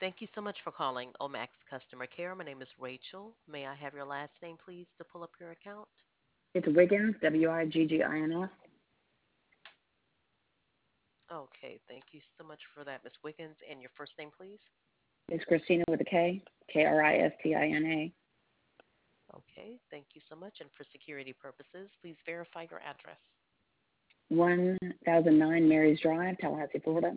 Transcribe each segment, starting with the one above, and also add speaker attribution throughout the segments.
Speaker 1: Thank you so much for calling Omax Customer Care. My name is Rachel. May I have your last name, please, to pull up your account?
Speaker 2: It's Wiggins, Wiggins.
Speaker 1: Okay, thank you so much for that, Miss Wiggins. And your first name, please?
Speaker 2: It's Christina with a K, Kristina.
Speaker 1: Okay, thank you so much. And for security purposes, please verify your address.
Speaker 2: 1009 Marys Drive, Tallahassee, Florida,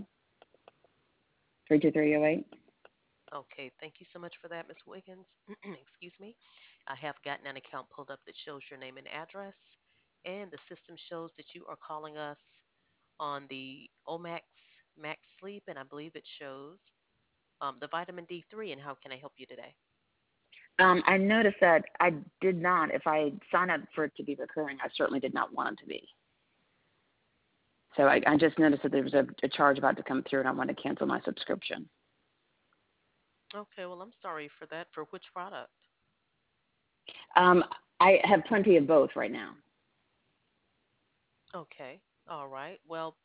Speaker 2: 32308.
Speaker 1: Okay, thank you so much for that, Miss Wiggins. Excuse me. I have gotten an account pulled up that shows your name and address, and the system shows that you are calling us on the Omax Max Sleep, and I believe it shows the vitamin D3. And how can I help you today?
Speaker 2: I noticed that I did not, if I sign up for it to be recurring, I certainly did not want it to be. So I just noticed that there was a charge about to come through, and I wanted to cancel my subscription.
Speaker 1: Okay, well, I'm sorry for that. For which product?
Speaker 2: Um, I have plenty of both right now.
Speaker 1: Okay, all right. Well,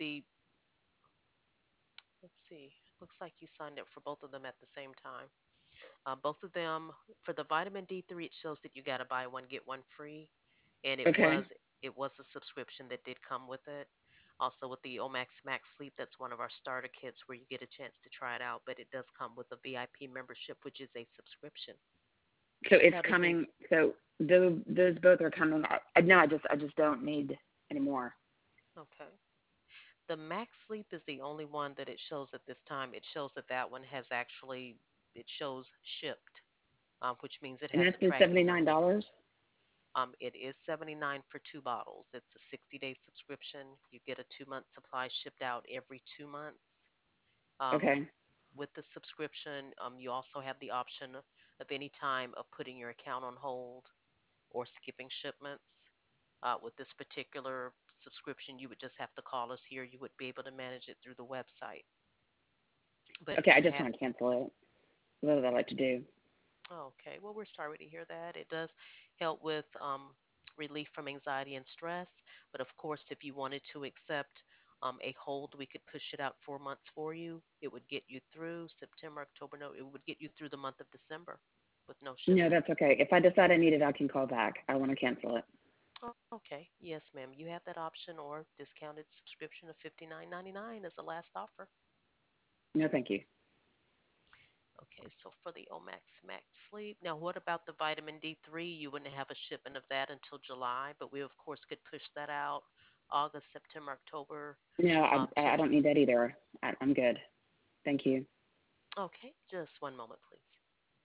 Speaker 1: let's see. Looks like you signed up for both of them at the same time. Both of them for the vitamin D3, it shows that you got to buy one get one free, and
Speaker 2: Okay.
Speaker 1: it was a subscription that did come with it. Also with the Omax Max Sleep, that's one of our starter kits where you get a chance to try it out, but it does come with a VIP membership, which is a subscription.
Speaker 2: So it's
Speaker 1: Tell me,
Speaker 2: coming. So those both are coming. No, I just don't need any more.
Speaker 1: okay. The Max Sleep is the only one that it shows at this time. It shows that that one has actually it shows shipped, which means it
Speaker 2: And
Speaker 1: has
Speaker 2: that's
Speaker 1: a
Speaker 2: the
Speaker 1: tracking number.
Speaker 2: $79.
Speaker 1: It is 79 for two bottles. It's a 60-day subscription. You get a 2 month supply shipped out every 2 months. Um,
Speaker 2: Okay.
Speaker 1: with the subscription, you also have the option of any time of putting your account on hold or skipping shipments. With this particular subscription, you would just have to call us here. You would be able to manage it through the website. But
Speaker 2: Okay,
Speaker 1: if
Speaker 2: I
Speaker 1: you
Speaker 2: just
Speaker 1: have,
Speaker 2: want to cancel it. What do I like to do?
Speaker 1: okay, well, we're sorry to hear that. It does help with relief from anxiety and stress. But of course, if you wanted to accept a hold, we could push it out 4 months for you. It would get you through September, October. No, it would get you through the month of December with no
Speaker 2: No,
Speaker 1: shipment.
Speaker 2: that's okay. If I decide I need it, I can call back. I want to cancel it.
Speaker 1: Oh, okay. Yes, ma'am. You have that option or discounted subscription of $59.99 as a last offer.
Speaker 2: No, thank you.
Speaker 1: Okay, so for the Omax Max Sleep. Now, what about the vitamin D3? You wouldn't have a shipment of that until July, but we, of course, could push that out August, September, October.
Speaker 2: No, I,
Speaker 1: To
Speaker 2: I don't need that either. I'm good. Thank you.
Speaker 1: Okay, just one moment, please.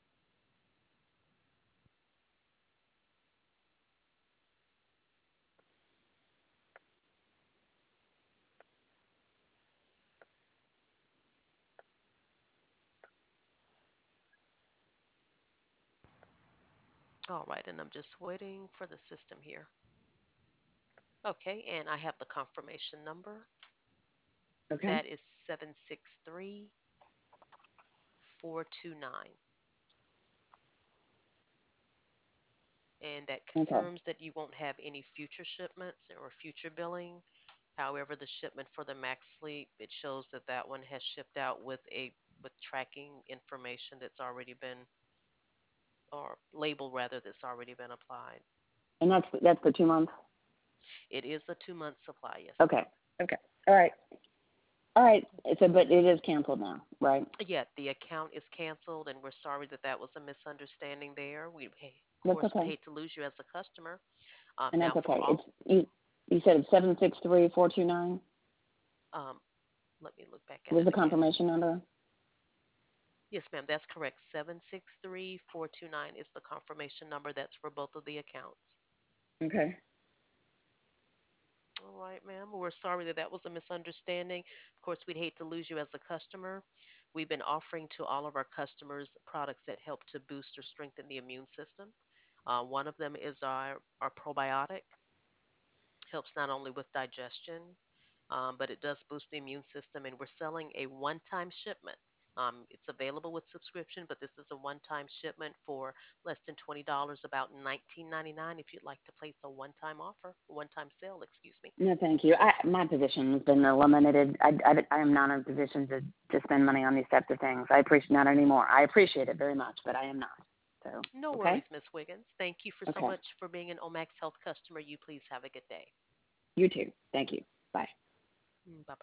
Speaker 1: All right, and I'm just waiting for the system here. Okay, and I have the confirmation number.
Speaker 2: Okay.
Speaker 1: That is 763429. And that
Speaker 2: Okay.
Speaker 1: confirms that you won't have any future shipments or future billing. However, the shipment for the Max Sleep, it shows that that one has shipped out with tracking information that's already been or label rather that's already been applied.
Speaker 2: And that's the 2 months.
Speaker 1: It is a 2 month supply, yes,
Speaker 2: Okay.
Speaker 1: ma'am.
Speaker 2: Okay. All right. All right. So, but it is canceled now, right?
Speaker 1: Yeah, the account is canceled, and we're sorry that that was a misunderstanding there. Of
Speaker 2: That's
Speaker 1: course, would
Speaker 2: okay.
Speaker 1: hate to lose you as a customer.
Speaker 2: And
Speaker 1: Now,
Speaker 2: that's
Speaker 1: for
Speaker 2: okay.
Speaker 1: all,
Speaker 2: It's you. You said it's 763429.
Speaker 1: um, let me look back at
Speaker 2: Was
Speaker 1: it
Speaker 2: the
Speaker 1: again.
Speaker 2: confirmation number?
Speaker 1: Yes, ma'am, that's correct. 763429 is the confirmation number. That's for both of the accounts.
Speaker 2: Okay.
Speaker 1: All right, ma'am. We're sorry that that was a misunderstanding. Of course, we'd hate to lose you as a customer. We've been offering to all of our customers products that help to boost or strengthen the immune system. One of them is our probiotic. Helps not only with digestion, but it does boost the immune system. And we're selling a one time shipment. It's available with subscription, but this is a one-time shipment for less than $20, about $19.99. If you'd like to place a one-time offer, one-time sale, excuse me.
Speaker 2: No, thank you. My position has been eliminated. I am not in a position to spend money on these types of things. I appreciate not anymore. I appreciate it very much, but I am not. So,
Speaker 1: No
Speaker 2: okay?
Speaker 1: worries, Miss Wiggins. Thank you for so
Speaker 2: Okay.
Speaker 1: much for being an Omax Health customer. You please have a good day.
Speaker 2: You too. Thank you. Bye.
Speaker 1: Bye bye.